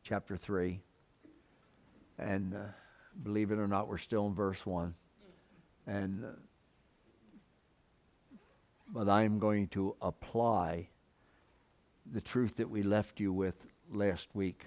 chapter 3. And believe it or not, we're still in verse 1. And but I'm going to apply the truth that we left you with last week.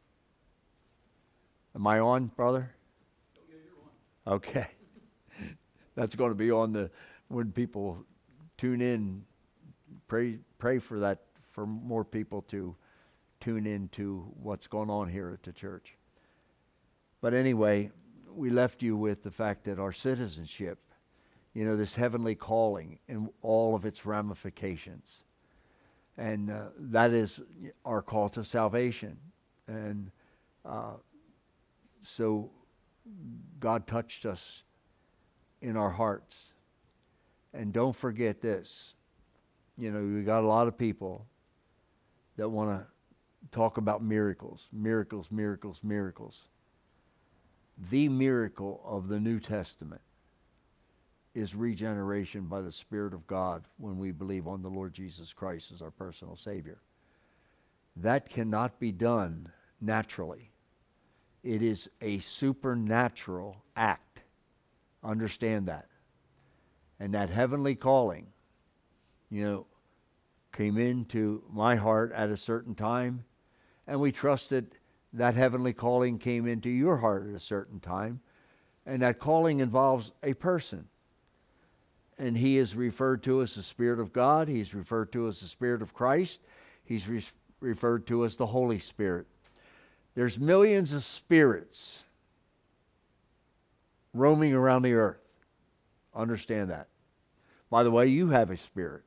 Am I on, brother? Yeah, you're on. Okay. That's going to be on when people tune in. Pray for that, for more people to tune into what's going on here at the church. But anyway, we left you with the fact that our citizenship, this heavenly calling and all of its ramifications. And that is our call to salvation. And so God touched us in our hearts. And don't forget this. We got a lot of people that want to talk about miracles. Miracles, miracles, miracles. The miracle of the New Testament is regeneration by the Spirit of God when we believe on the Lord Jesus Christ as our personal Savior. That cannot be done naturally. It is a supernatural act. Understand that. And that heavenly calling, came into my heart at a certain time, and we trusted that heavenly calling came into your heart at a certain time, and that calling involves a person. And he is referred to as the Spirit of God. He's referred to as the Spirit of Christ. He's referred to as the Holy Spirit. There's millions of spirits roaming around the earth. Understand that. By the way, you have a spirit.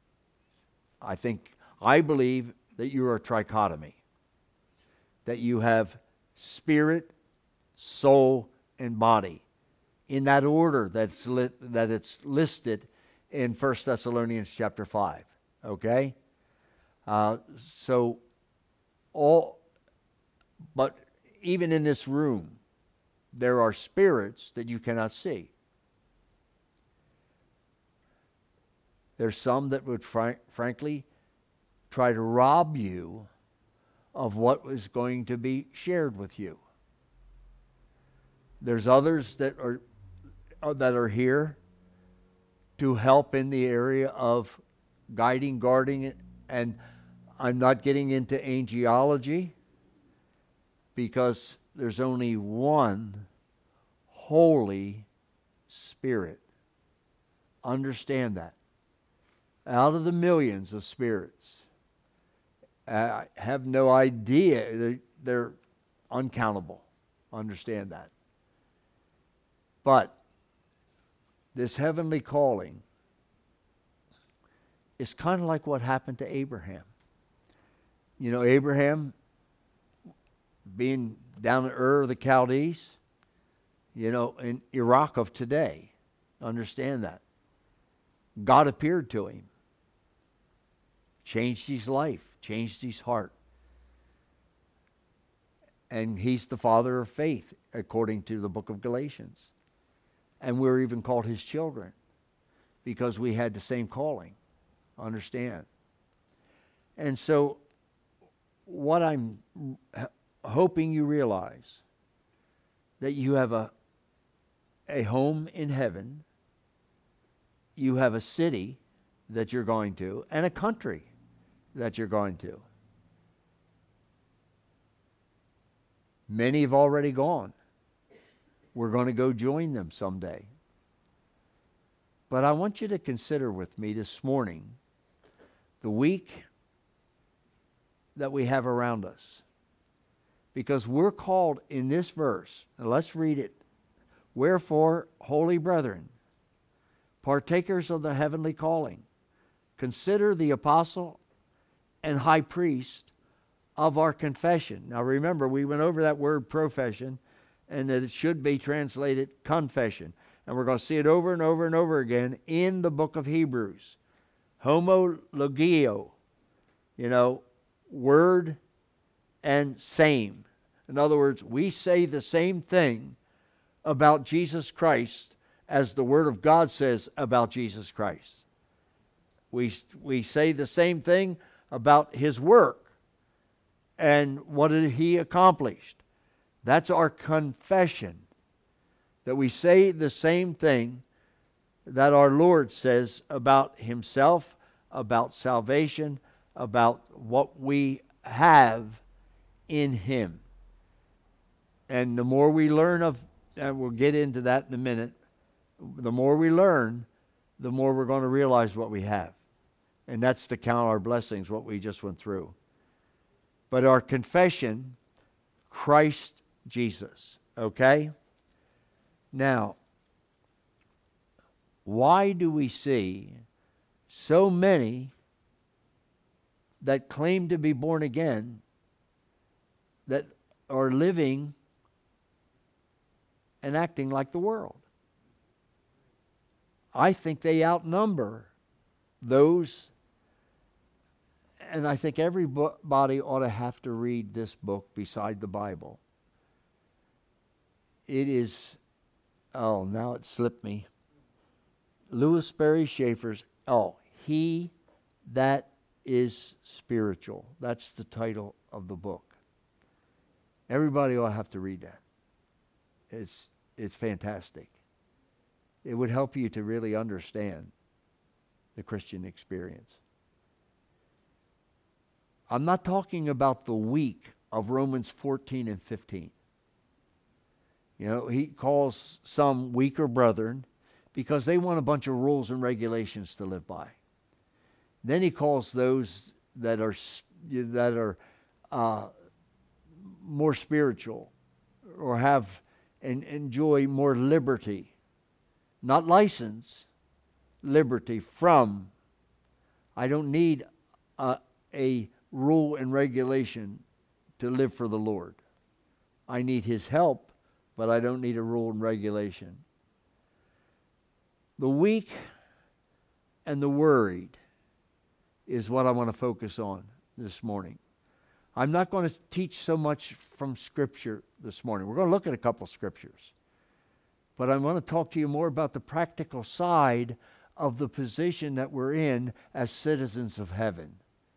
I believe that you are a trichotomy. That you have spirit, soul, and body. In that order that it's listed in 1 Thessalonians chapter 5. Okay? But even in this room, there are spirits that you cannot see. There's some that would frankly try to rob you of what was going to be shared with you. There's others that are here to help in the area of guiding, guarding, and I'm not getting into angelology because there's only one Holy Spirit. Understand that. Out of the millions of spirits, I have no idea. They're uncountable. Understand that. But this heavenly calling is kind of like what happened to Abraham. Abraham being down in Ur of the Chaldees, in Iraq of today. Understand that. God appeared to him. Changed his life. Changed his heart. And he's the father of faith, according to the book of Galatians. And we're even called his children because we had the same calling. Understand? And so what I'm hoping you realize, that you have a home in heaven, you have a city that you're going to, and a country that you're going to. Many have already gone. We're going to go join them someday. But I want you to consider with me this morning the week that we have around us. Because we're called in this verse, and let's read it. Wherefore, holy brethren, partakers of the heavenly calling, consider the apostle and high priest of our confession. Now remember, we went over that word profession, and that it should be translated confession. And we're going to see it over and over and over again in the book of Hebrews. Homologio, word and same. In other words, we say the same thing about Jesus Christ as the Word of God says about Jesus Christ. We say the same thing about His work and what did He accomplish? That's our confession. That we say the same thing that our Lord says about Himself, about salvation, about what we have in Him. And the more we learn of, and we'll get into that in a minute, the more we learn, the more we're going to realize what we have. And that's to count our blessings, what we just went through. But our confession, Christ Jesus. Okay? Now, why do we see so many that claim to be born again that are living and acting like the world? I think they outnumber those, and I think everybody ought to have to read this book beside the Bible. It is, now it slipped me. Louis Sperry Schaefer's, He That Is Spiritual. That's the title of the book. Everybody ought to have to read that. It's fantastic. It would help you to really understand the Christian experience. I'm not talking about the weak of Romans 14 and 15. You know, he calls some weaker brethren because they want a bunch of rules and regulations to live by. Then he calls those that are more spiritual or have and enjoy more liberty, not license, liberty from. I don't need a rule and regulation to live for the Lord. I need His help, but I don't need a rule and regulation. The weak and the worried is what I want to focus on this morning. I'm not going to teach so much from Scripture this morning. We're going to look at a couple Scriptures. But I want to talk to you more about the practical side of the position that we're in as citizens of heaven.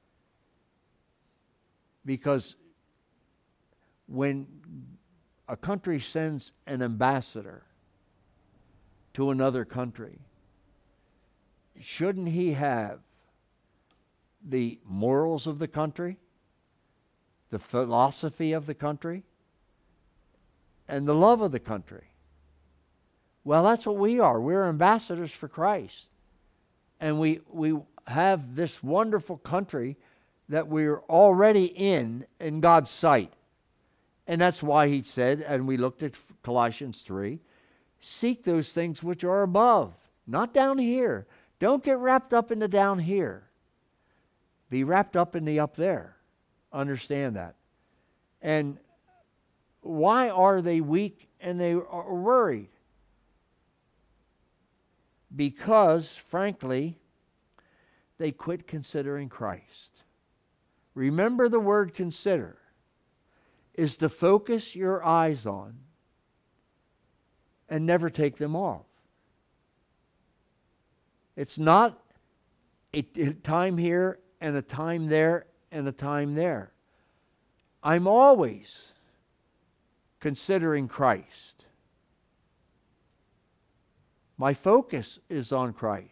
Because when a country sends an ambassador to another country, shouldn't he have the morals of the country, the philosophy of the country, and the love of the country? Well, that's what we are. We're ambassadors for Christ. And we have this wonderful country that we're already in God's sight. And that's why He said, and we looked at Colossians 3, seek those things which are above, not down here. Don't get wrapped up in the down here. Be wrapped up in the up there. Understand that. And why are they weak and they are worried? Because, frankly, they quit considering Christ. Remember, the word consider is to focus your eyes on and never take them off. It's not a time here and a time there and a time there. I'm always considering Christ. My focus is on Christ.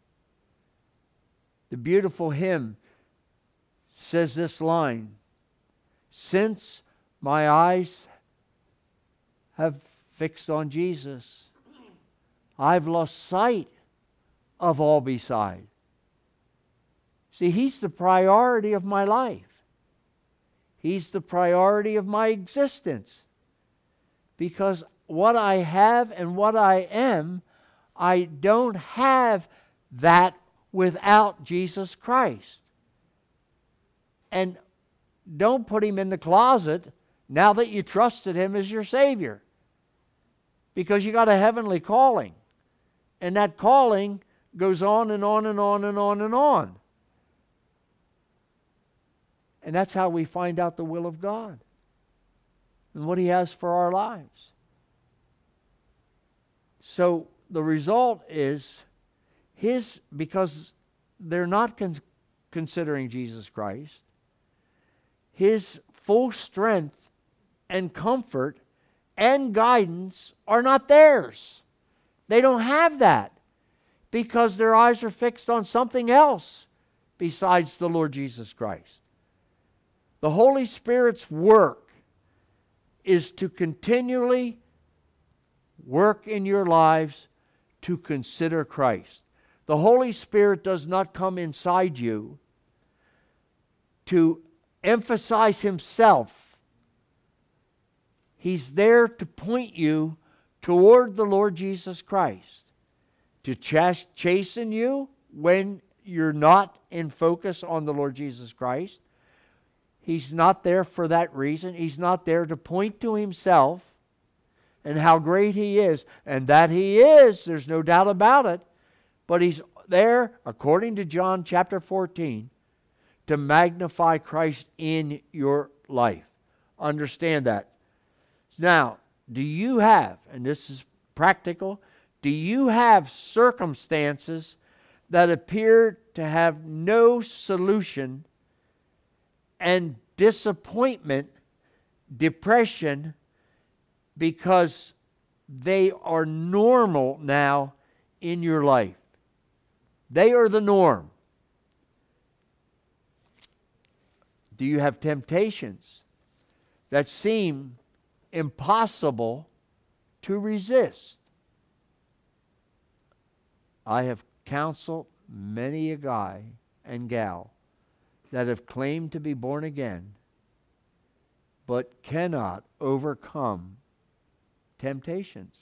The beautiful hymn says this line, since my eyes have fixed on Jesus, I've lost sight of all beside. See, He's the priority of my life. He's the priority of my existence. Because what I have and what I am, I don't have that without Jesus Christ. And don't put Him in the closet now that you trusted Him as your Savior. Because you got a heavenly calling. And that calling goes on and on and on and on and on. And that's how we find out the will of God and what He has for our lives. So the result is because they're not considering Jesus Christ, His full strength and comfort and guidance are not theirs. They don't have that because their eyes are fixed on something else besides the Lord Jesus Christ. The Holy Spirit's work is to continually work in your lives to consider Christ. The Holy Spirit does not come inside you to emphasize Himself. He's there to point you toward the Lord Jesus Christ, to chasten you when you're not in focus on the Lord Jesus Christ. He's not there for that reason. He's not there to point to Himself and how great He is. And that He is, there's no doubt about it. But He's there, according to John chapter 14, to magnify Christ in your life. Understand that. Now, do you have, and this is practical, do you have circumstances that appear to have no solution and disappointment, depression, because they are normal now in your life? They are the norm. Do you have temptations that seem impossible to resist? I have counseled many a guy and gal that have claimed to be born again but cannot overcome temptations.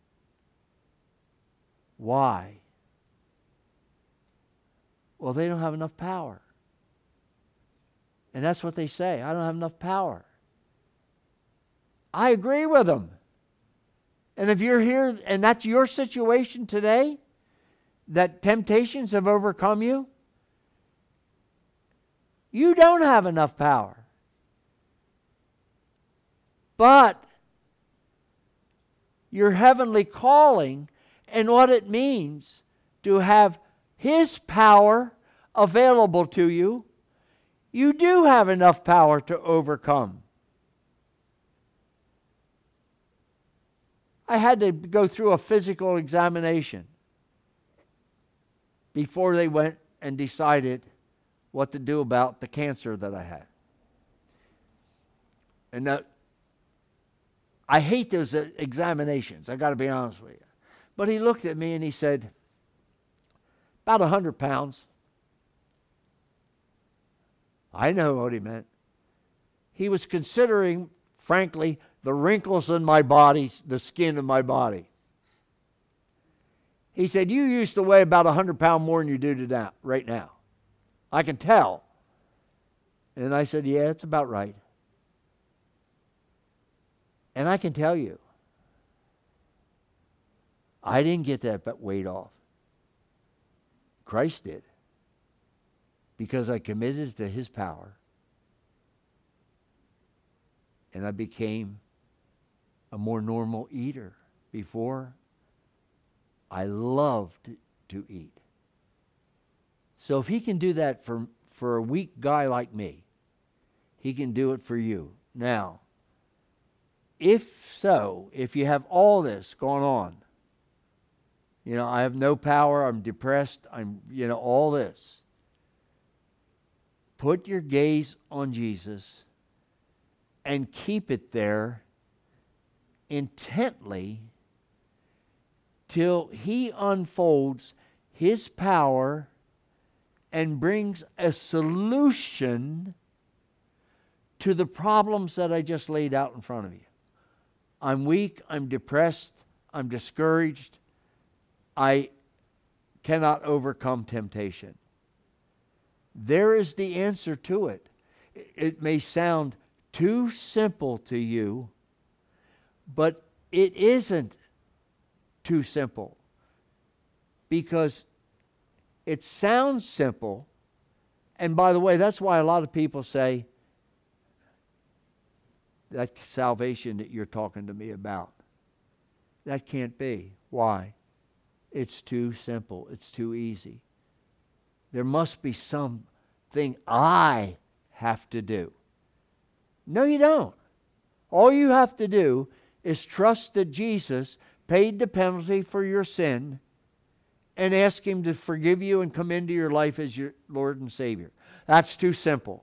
Why? Well, they don't have enough power. And that's what they say. I don't have enough power. I agree with them. And if you're here and that's your situation today, that temptations have overcome you, you don't have enough power. But your heavenly calling and what it means to have His power available to you, you do have enough power to overcome. I had to go through a physical examination before they went and decided what to do about the cancer that I had. And that, I hate those examinations, I got to be honest with you. But he looked at me and he said, about 100 pounds. I know what he meant. He was considering, frankly, the wrinkles in my body, the skin of my body. He said, you used to weigh about 100 pounds more than you do right now. I can tell. And I said, yeah, it's about right. And I can tell you, I didn't get that weight off. Christ did. Because I committed to His power. And I became a more normal eater. Before, I loved to eat. So if He can do that for a weak guy like me, He can do it for you. Now, if you have all this going on, I have no power, I'm depressed, all this. Put your gaze on Jesus and keep it there intently till He unfolds His power and brings a solution to the problems that I just laid out in front of you. I'm weak, I'm depressed, I'm discouraged, I cannot overcome temptation. There is the answer to it. It may sound too simple to you, but it isn't too simple. Because it sounds simple, and by the way, that's why a lot of people say, that salvation that you're talking to me about, that can't be. Why? It's too simple. It's too easy. There must be something I have to do. No, you don't. All you have to do is trust that Jesus paid the penalty for your sin and ask Him to forgive you and come into your life as your Lord and Savior. That's too simple.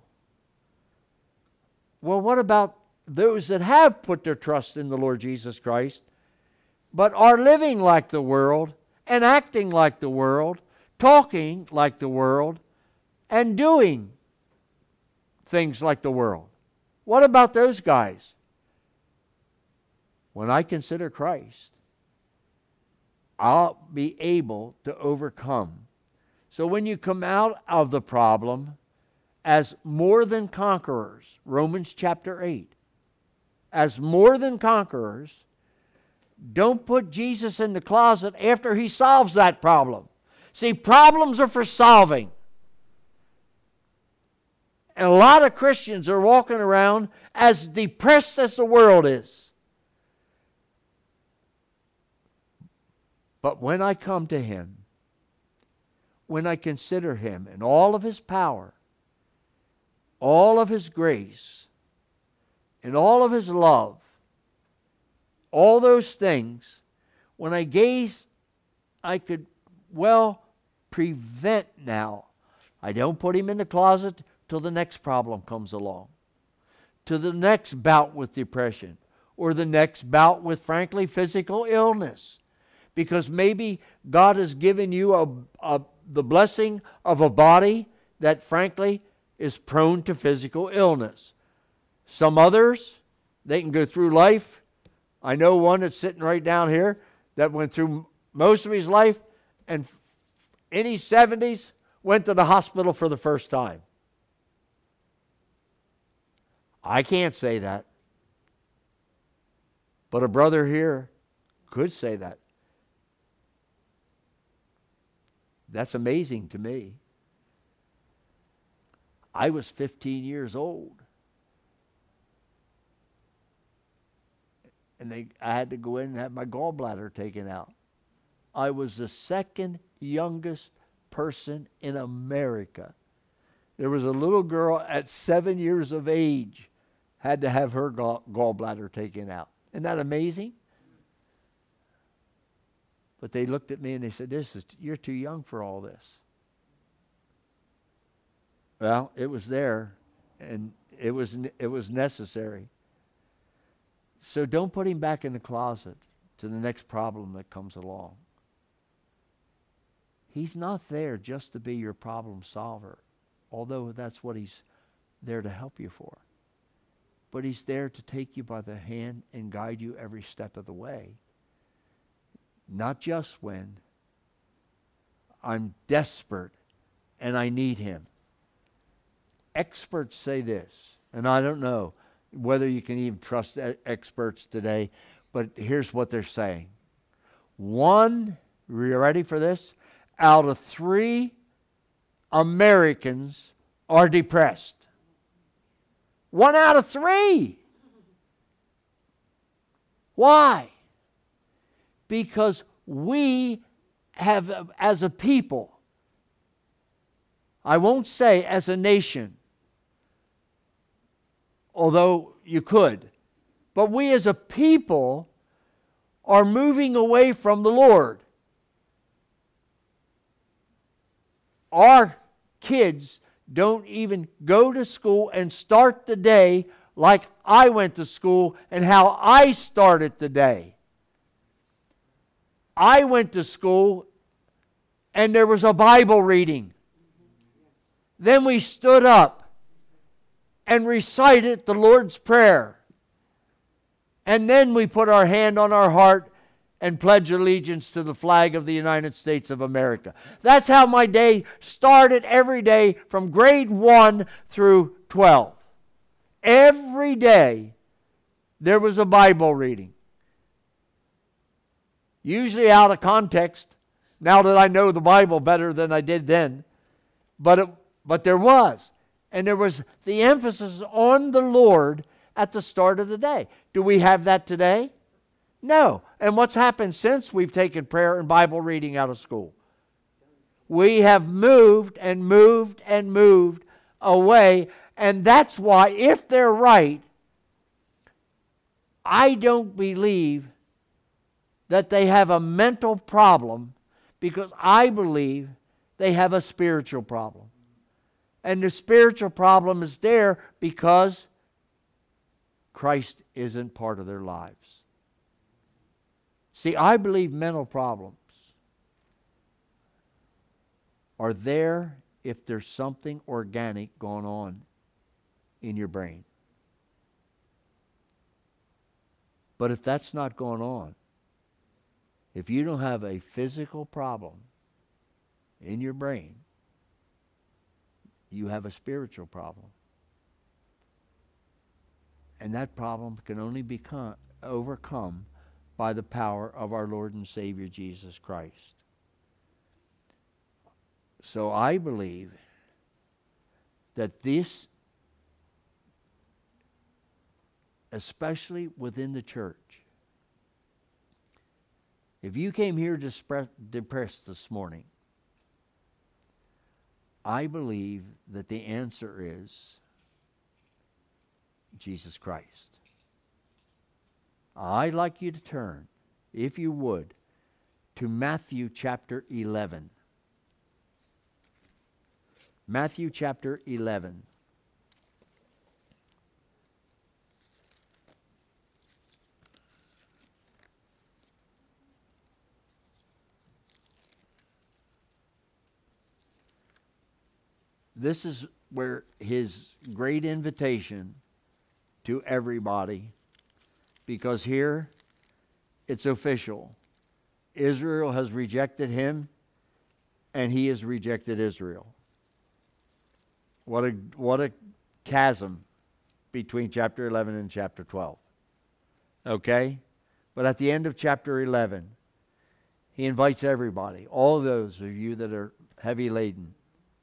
Well, what about those that have put their trust in the Lord Jesus Christ, but are living like the world and acting like the world, talking like the world, and doing things like the world? What about those guys? When I consider Christ, I'll be able to overcome. So when you come out of the problem as more than conquerors, Romans chapter 8, as more than conquerors, don't put Jesus in the closet after He solves that problem. See, problems are for solving. And a lot of Christians are walking around as depressed as the world is. But when I come to Him, when I consider Him and all of His power, all of His grace, and all of His love, all those things, when I gaze, I could prevent now. I don't put Him in the closet till the next problem comes along, to the next bout with depression, or the next bout with, frankly, physical illness. Because maybe God has given you the blessing of a body that, frankly, is prone to physical illness. Some others, they can go through life. I know one that's sitting right down here that went through most of his life and in his 70s went to the hospital for the first time. I can't say that. But a brother here could say that. That's amazing to me. I was 15 years old. And I had to go in and have my gallbladder taken out. I was the second youngest person in America. There was a little girl at 7 years of age had to have her gallbladder taken out. Isn't that amazing? But they looked at me and they said, "You're too young for all this." Well, it was there, and it was necessary. So don't put Him back in the closet to the next problem that comes along. He's not there just to be your problem solver, although that's what He's there to help you for. But He's there to take you by the hand and guide you every step of the way. Not just when I'm desperate and I need Him. Experts say this, and I don't know whether you can even trust experts today, but here's what they're saying. Are you ready for this? Out of 3 Americans are depressed. 1 out of 3. Why? Because we have, as a people, I won't say as a nation, although you could, but we as a people are moving away from the Lord. Our kids don't even go to school and start the day like I went to school and how I started the day. I went to school and there was a Bible reading. Then we stood up and recited the Lord's Prayer. And then we put our hand on our heart and pledge allegiance to the flag of the United States of America. That's how my day started every day from grade 1 through 12. Every day there was a Bible reading. Usually out of context, now that I know the Bible better than I did then. But there was. And there was the emphasis on the Lord at the start of the day. Do we have that today? No. And what's happened since we've taken prayer and Bible reading out of school? We have moved and moved and moved away. And that's why, if they're right, I don't believe that they have a mental problem, because I believe they have a spiritual problem. And the spiritual problem is there because Christ isn't part of their lives. See, I believe mental problems are there if there's something organic going on in your brain. But if that's not going on, if you don't have a physical problem in your brain, you have a spiritual problem. And that problem can only be overcome by the power of our Lord and Savior Jesus Christ. So I believe that this, especially within the church, if you came here depressed this morning, I believe that the answer is Jesus Christ. I'd like you to turn, if you would, to Matthew chapter 11. Matthew chapter 11. This is where his great invitation to everybody, because here it's official. Israel has rejected him, and he has rejected Israel. What a chasm between chapter 11 and chapter 12. Okay? But at the end of chapter 11, he invites everybody, all those of you that are heavy laden,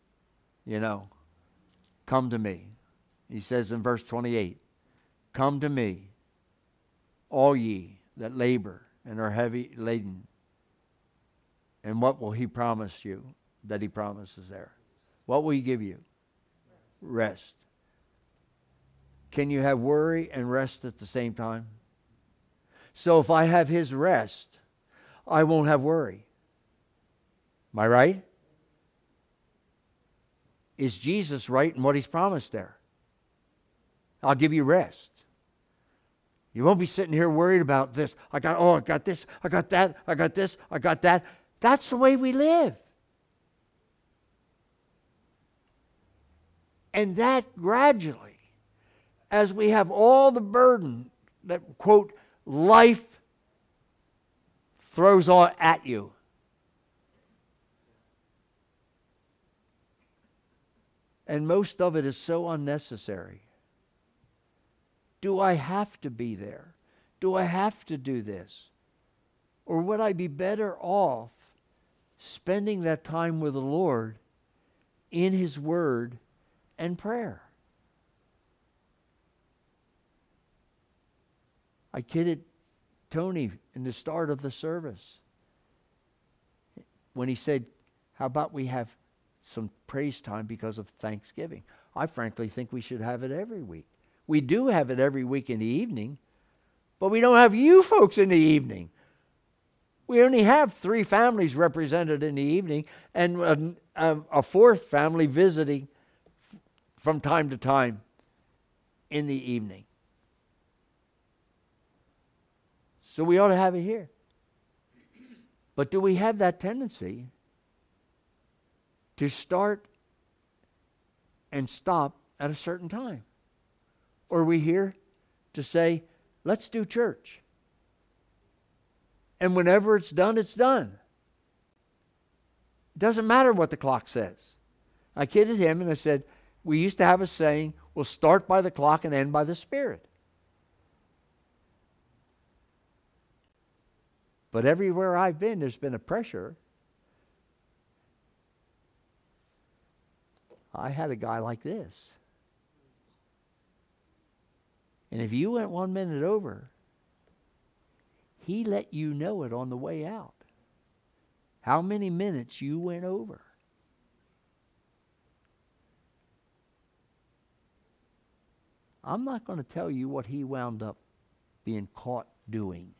come to me. He says in verse 28, come to me, all ye that labor and are heavy laden. And what will he promise you that he promises there? What will he give you? Rest. Can you have worry and rest at the same time? So if I have his rest, I won't have worry. Am I right? Is Jesus right in what he's promised there? I'll give you rest. You won't be sitting here worried about this. I got this, I got that, I got this, I got that. That's the way we live. And that gradually, as we have all the burden that, quote, life throws all at you, and most of it is so unnecessary. Do I have to be there? Do I have to do this? Or would I be better off spending that time with the Lord in his word and prayer? I kidded Tony in the start of the service when he said, how about we have some praise time because of Thanksgiving? I frankly think we should have it every week. We do have it every week in the evening, but we don't have you folks in the evening. We only have 3 families represented in the evening, and a 4th family visiting from time to time in the evening. So we ought to have it here. But do we have that tendency to start and stop at a certain time? Or are we here to say, let's do church? And whenever it's done, it's done. It doesn't matter what the clock says. I kidded him and I said, we used to have a saying, we'll start by the clock and end by the Spirit. But everywhere I've been, there's been a pressure. I had a guy like this. And if you went 1 minute over, he let you know it on the way out. How many minutes you went over. I'm not going to tell you what he wound up being caught doing.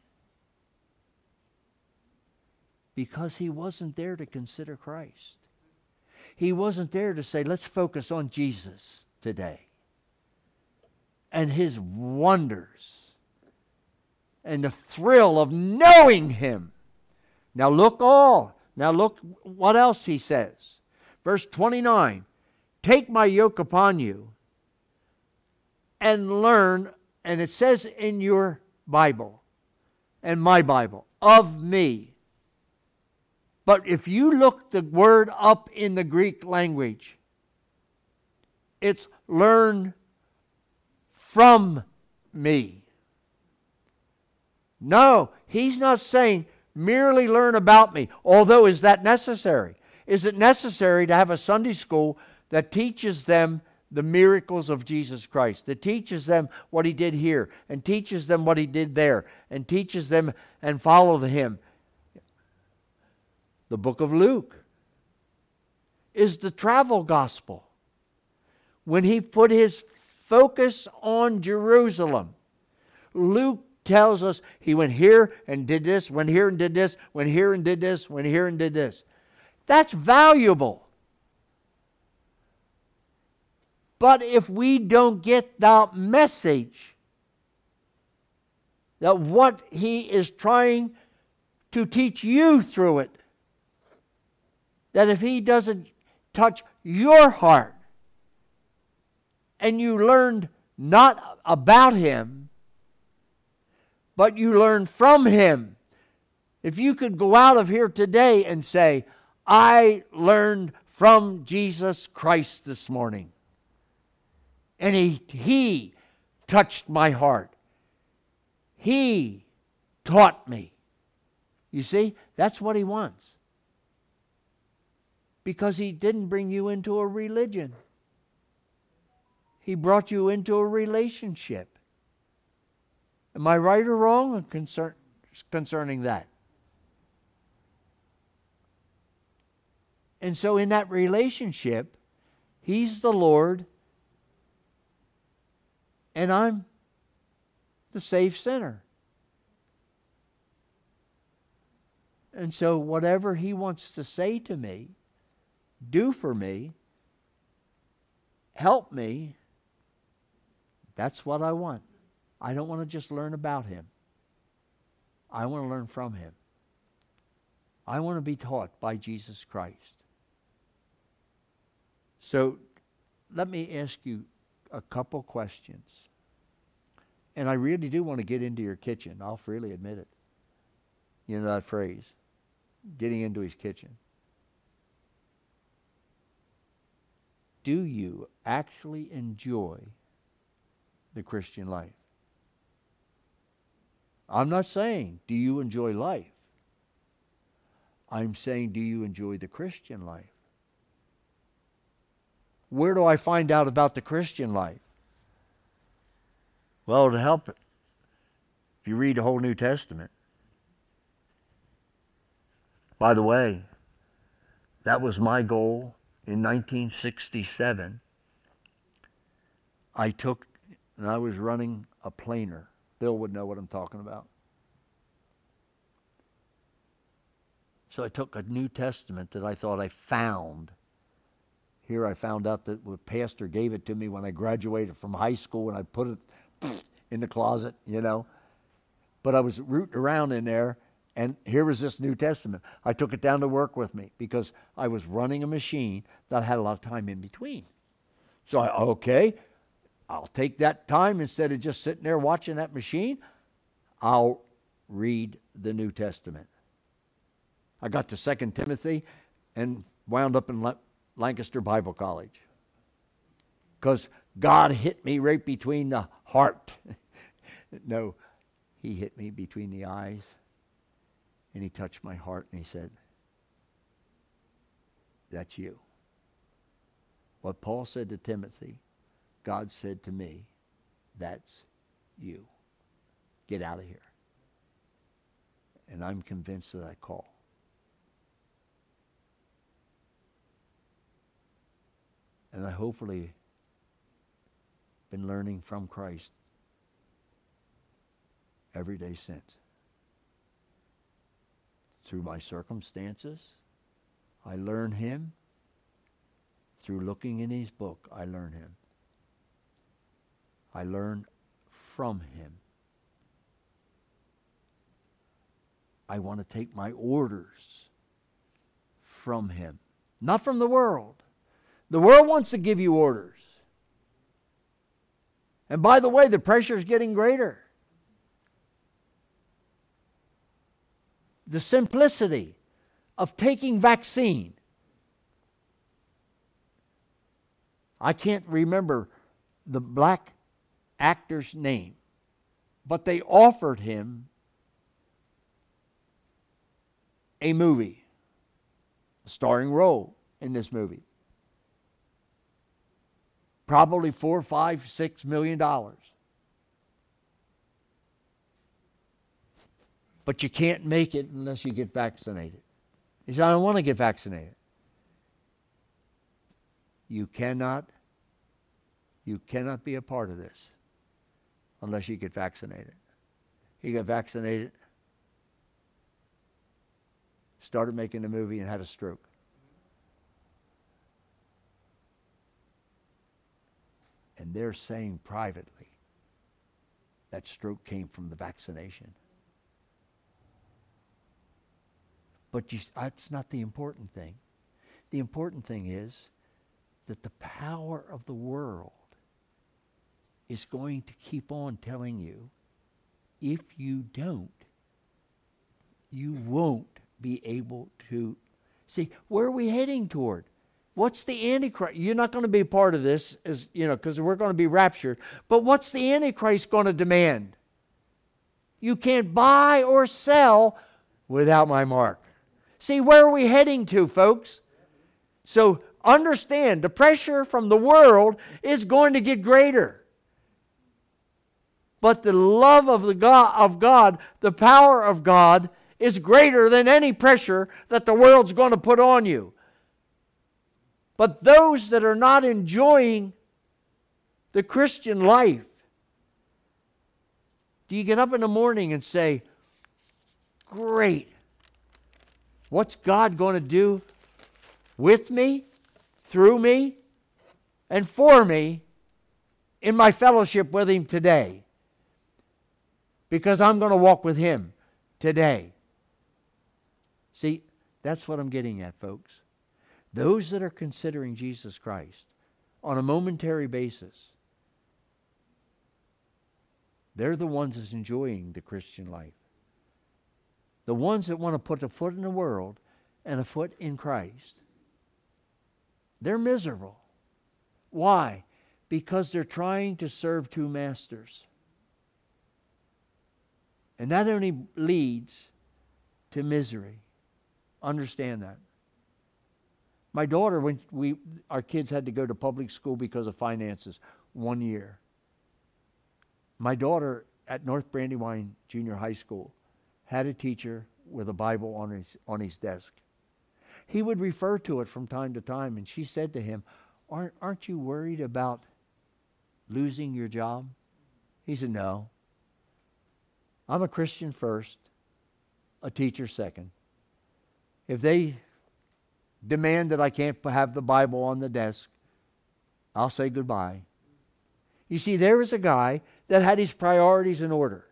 Because he wasn't there to consider Christ. He wasn't there to say, let's focus on Jesus today and his wonders and the thrill of knowing him. Now look what else he says. Verse 29, take my yoke upon you and learn, and it says in your Bible and my Bible, of me. But if you look the word up in the Greek language, it's learn from me. No, he's not saying merely learn about me. Although, is that necessary? Is it necessary to have a Sunday school that teaches them the miracles of Jesus Christ, that teaches them what he did here, and teaches them what he did there, and teaches them and follow him? The book of Luke is the travel gospel. When he put his focus on Jerusalem, Luke tells us he went here and did this, went here and did this, went here and did this, went here and did this. That's valuable. But if we don't get that message, that what he is trying to teach you through it, that if he doesn't touch your heart and you learned not about him, but you learn from him. If you could go out of here today and say, I learned from Jesus Christ this morning, and he touched my heart. He taught me. You see, that's what he wants. Because he didn't bring you into a religion. He brought you into a relationship. Am I right or wrong concerning that? And so in that relationship, he's the Lord and I'm the saved sinner. And so whatever he wants to say to me, do for me, help me, that's what I want. I don't want to just learn about him. I want to learn from him. I want to be taught by Jesus Christ. So let me ask you a couple questions. And I really do want to get into your kitchen. I'll freely admit it. You know that phrase, getting into his kitchen. Do you actually enjoy the Christian life? I'm not saying, do you enjoy life? I'm saying, do you enjoy the Christian life? Where do I find out about the Christian life? Well, to help it, if you read the whole New Testament. By the way, that was my goal in 1967. I was running a planer. Bill would know what I'm talking about. So I took a New Testament that I thought I found. Here I found out that the pastor gave it to me when I graduated from high school, and I put it in the closet, you know. But I was rooting around in there, and here was this New Testament. I took it down to work with me because I was running a machine that had a lot of time in between. So I'll take that time instead of just sitting there watching that machine. I'll read the New Testament. I got to 2 Timothy and wound up in Lancaster Bible College. Because God hit me right between the heart. No, he hit me between the eyes. And he touched my heart and he said, that's you. What Paul said to Timothy, God said to me, that's you. Get out of here. And I'm convinced of that call. And I hopefully been learning from Christ every day since. Through my circumstances, I learn Him. Through looking in His book, I learn Him. I learn from Him. I want to take my orders from Him, not from the world. The world wants to give you orders. And by the way, the pressure is getting greater. The simplicity of taking vaccine. I can't remember the black actor's name, but they offered him a movie, a starring role in this movie. Probably $4, $5, $6 million. But you can't make it unless you get vaccinated. He said, I don't want to get vaccinated. You cannot be a part of this unless you get vaccinated. He got vaccinated, started making the movie, and had a stroke. And they're saying privately that stroke came from the vaccination. But that's not the important thing. The important thing is that the power of the world is going to keep on telling you, if you don't, you won't be able to. See, where are we heading toward? What's the Antichrist? You're not going to be a part of this, as you know, because we're going to be raptured. But what's the Antichrist going to demand? You can't buy or sell without my mark. See, where are we heading to, folks? So understand, the pressure from the world is going to get greater. But the love of God, the power of God, is greater than any pressure that the world's going to put on you. But those that are not enjoying the Christian life, do you get up in the morning and say, great, what's God going to do with me, through me, and for me in my fellowship with Him today? Because I'm going to walk with Him today. See, that's what I'm getting at, folks. Those that are considering Jesus Christ on a momentary basis, they're the ones that's enjoying the Christian life. The ones that want to put a foot in the world and a foot in Christ, they're miserable. Why? Because they're trying to serve two masters. And that only leads to misery. Understand that. My daughter, when our kids had to go to public school because of finances 1 year. My daughter at North Brandywine Junior High School had a teacher with a Bible on his desk. He would refer to it from time to time, and she said to him, aren't you worried about losing your job? He said, no. I'm a Christian first, a teacher second. If they demand that I can't have the Bible on the desk, I'll say goodbye. You see, there was a guy that had his priorities in order.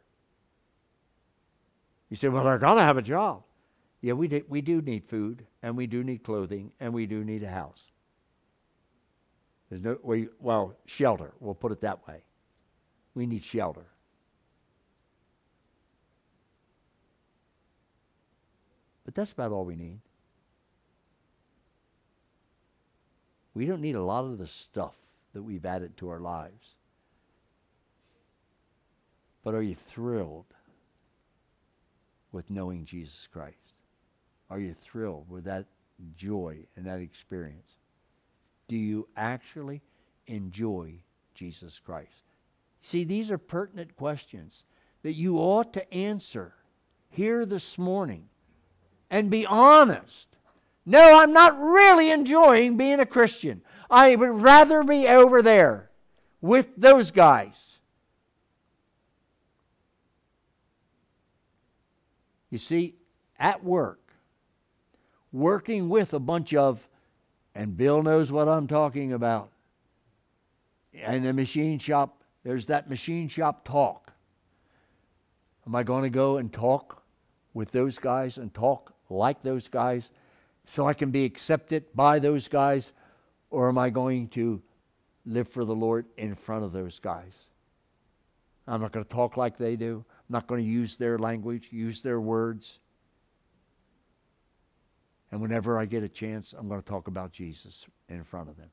You say, well, they're going to have a job. Yeah, we do need food, and we do need clothing, and we do need a house. Shelter. We'll put it that way. We need shelter. But that's about all we need. We don't need a lot of the stuff that we've added to our lives. But are you thrilled with knowing Jesus Christ? Are you thrilled with that joy and that experience? Do you actually enjoy Jesus Christ? See, these are pertinent questions that you ought to answer here this morning and be honest. No, I'm not really enjoying being a Christian. I would rather be over there with those guys. You see, at work, working with a bunch of, and Bill knows what I'm talking about, in the machine shop, there's that machine shop talk. Am I going to go and talk with those guys and talk like those guys so I can be accepted by those guys? Or am I going to live for the Lord in front of those guys? I'm not going to talk like they do. I'm not going to use their language, use their words. And whenever I get a chance, I'm going to talk about Jesus in front of them.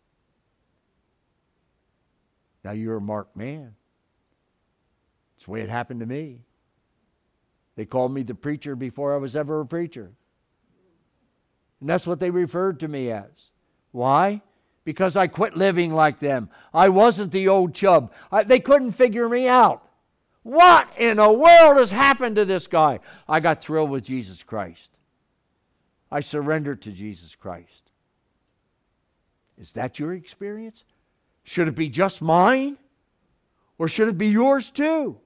Now, you're a marked man. It's the way it happened to me. They called me the preacher before I was ever a preacher. And that's what they referred to me as. Why? Because I quit living like them. I wasn't the old chub. They couldn't figure me out. What in the world has happened to this guy? I got thrilled with Jesus Christ. I surrendered to Jesus Christ. Is that your experience? Should it be just mine? Or should it be yours too?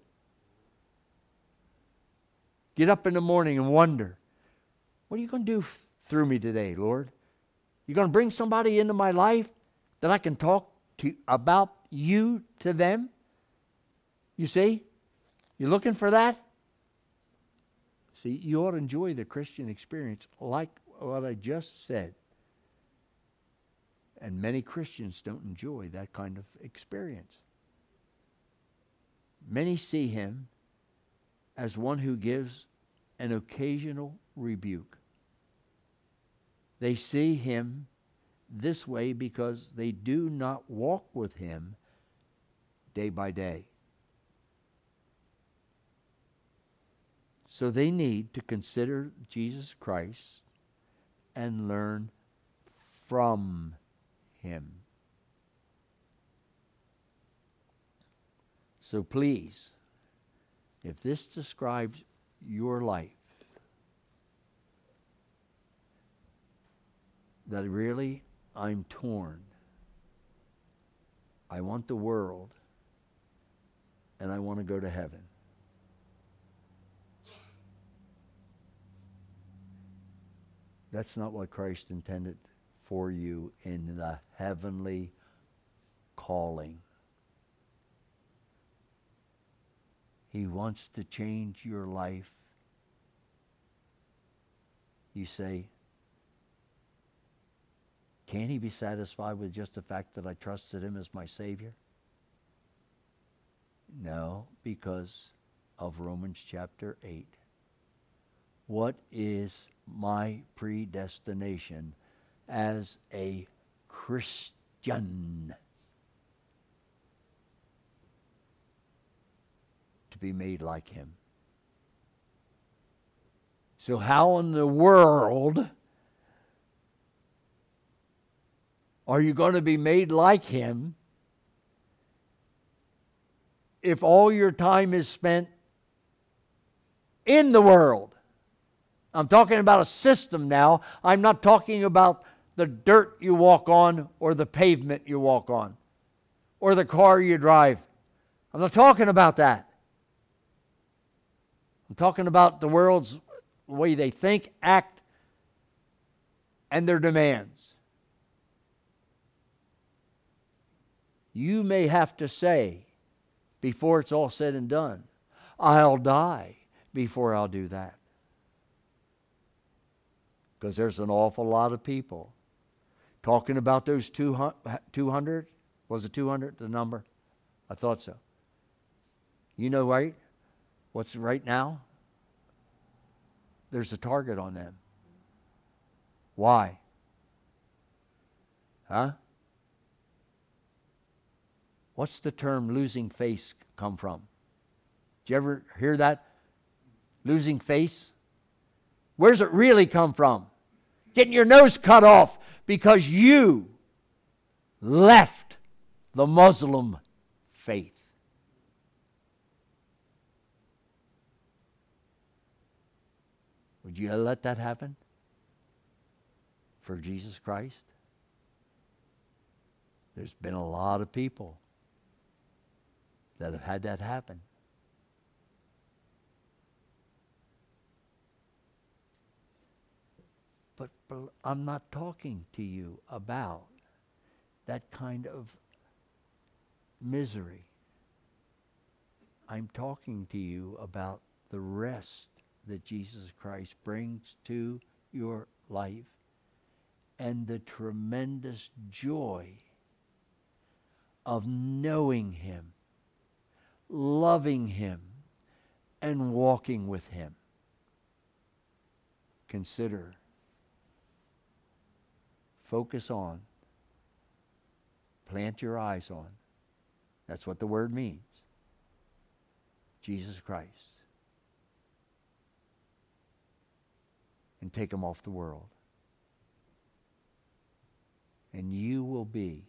Get up in the morning and wonder, what are you going to do through me today, Lord? You going to bring somebody into my life that I can talk to about you to them? You see? You looking for that? See, you ought to enjoy the Christian experience like what I just said. And many Christians don't enjoy that kind of experience. Many see him as one who gives an occasional rebuke. They see him this way because they do not walk with him day by day. So they need to consider Jesus Christ and learn from him. So please, if this describes your life, that really I'm torn. I want the world, and I want to go to heaven. That's not what Christ intended for you in the heavenly calling. He wants to change your life. You say, can he be satisfied with just the fact that I trusted him as my Savior? No, because of Romans chapter 8. What is my predestination as a Christian? To be made like him. So how in the world are you going to be made like him if all your time is spent in the world? I'm talking about a system now. I'm not talking about the dirt you walk on or the pavement you walk on or the car you drive. I'm not talking about that. I'm talking about the world's way they think, act, and their demands. You may have to say, before it's all said and done, I'll die before I'll do that. Because there's an awful lot of people talking about those 200. Was it 200, the number? I thought so. You know, right? What's right now? There's a target on them. Why? Huh? What's the term losing face come from? Did you ever hear that? Losing face? Where's it really come from? Getting your nose cut off because you left the Muslim faith. Would you let that happen for Jesus Christ? There's been a lot of people that have had that happen. I'm not talking to you about that kind of misery. I'm talking to you about the rest that Jesus Christ brings to your life and the tremendous joy of knowing Him, loving Him, and walking with Him. Consider, focus on, plant your eyes on. That's what the word means. Jesus Christ. And take Him off the world. And you will be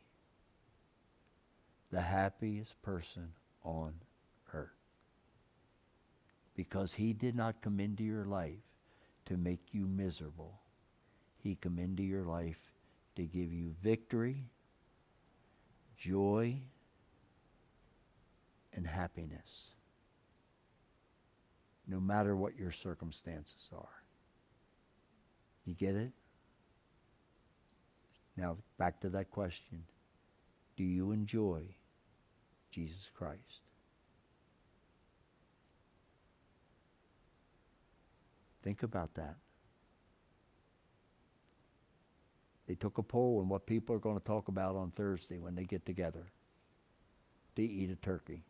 the happiest person on earth. Because He did not come into your life to make you miserable. He came into your life to give you victory, joy, and happiness. No matter what your circumstances are. You get it? Now, back to that question. Do you enjoy Jesus Christ? Think about that. They took a poll on what people are going to talk about on Thursday when they get together to eat a turkey.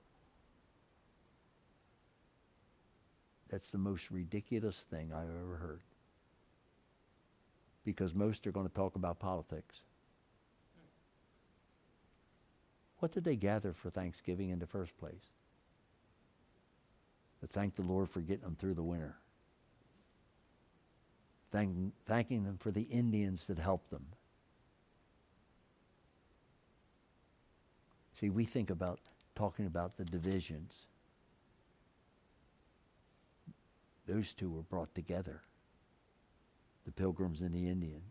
That's the most ridiculous thing I've ever heard. Because most are going to talk about politics. What did they gather for Thanksgiving in the first place? To thank the Lord for getting them through the winter. Thanking them for the Indians that helped them. See, we think about talking about the divisions. Those two were brought together. The Pilgrims and the Indians.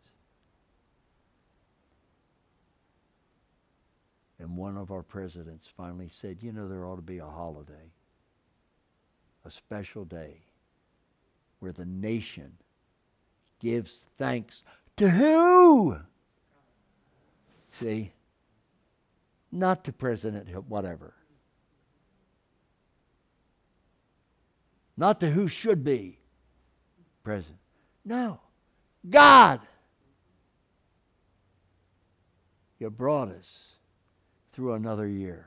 And one of our presidents finally said, you know, there ought to be a holiday, a special day, where the nation gives thanks to who? See? Not to President whatever. Not to who should be president. No. God. You brought us through another year.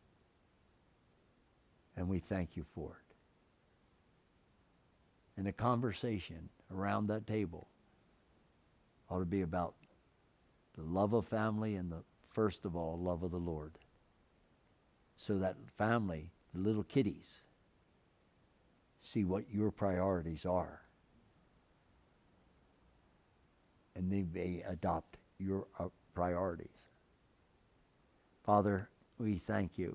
And we thank you for it. And the conversation around that table ought to be about the love of family and first of all, love of the Lord. So that family, the little kiddies, see what your priorities are. And they may adopt your priorities. Father, we thank you